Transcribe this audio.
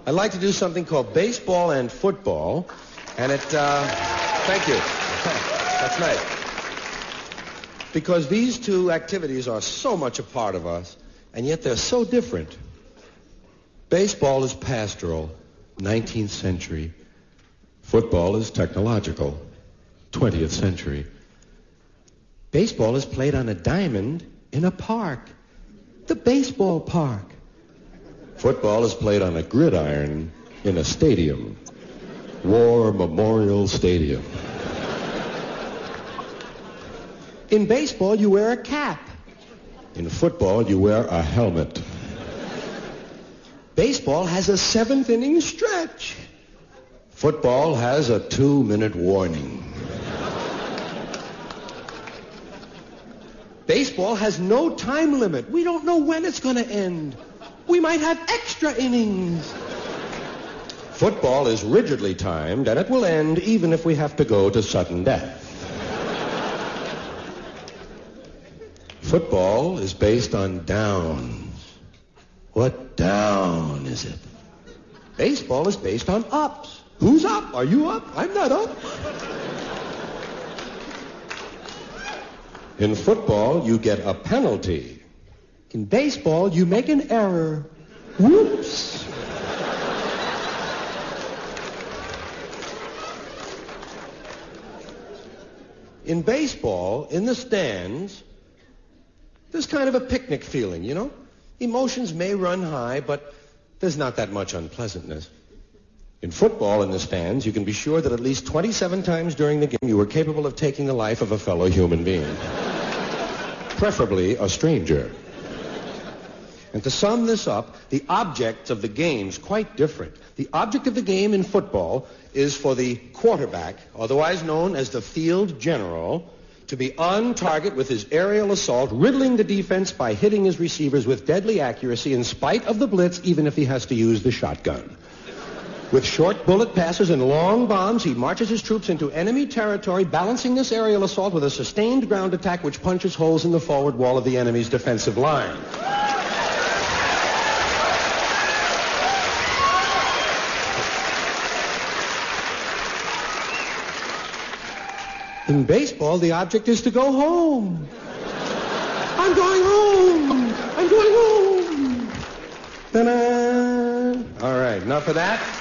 I'd like to do something called baseball and football. And thank you. That's nice. Because these two activities are so much a part of us, and yet they're so different. Baseball is pastoral, 19th century. Football is technological, 20th century. Baseball is played on a diamond in a park, the baseball park. Football is played on a gridiron in a stadium, War Memorial Stadium. In baseball, you wear a cap. In football, you wear a helmet. Baseball has a 7th inning stretch. Football has a 2-minute warning. Baseball has no time limit. We don't know when it's going to end. We might have extra innings. Football is rigidly timed, and it will end even if we have to go to sudden death. Football is based on downs. What down is it? Baseball is based on ups. Who's up? Are you up? I'm not up. In football, you get a penalty. In baseball, you make an error. Whoops. In baseball, in the stands, there's kind of a picnic feeling, you know? Emotions may run high, but there's not that much unpleasantness. In football, in the stands, you can be sure that at least 27 times during the game you were capable of taking the life of a fellow human being. Preferably a stranger. And to sum this up, the objects of the game's quite different. The object of the game in football is for the quarterback, otherwise known as the field general, to be on target with his aerial assault, riddling the defense by hitting his receivers with deadly accuracy in spite of the blitz, even if he has to use the shotgun. With short bullet passes and long bombs, he marches his troops into enemy territory, balancing this aerial assault with a sustained ground attack which punches holes in the forward wall of the enemy's defensive line. In baseball, the object is to go home. I'm going home. I'm going home. Ta-da! All right, enough of that.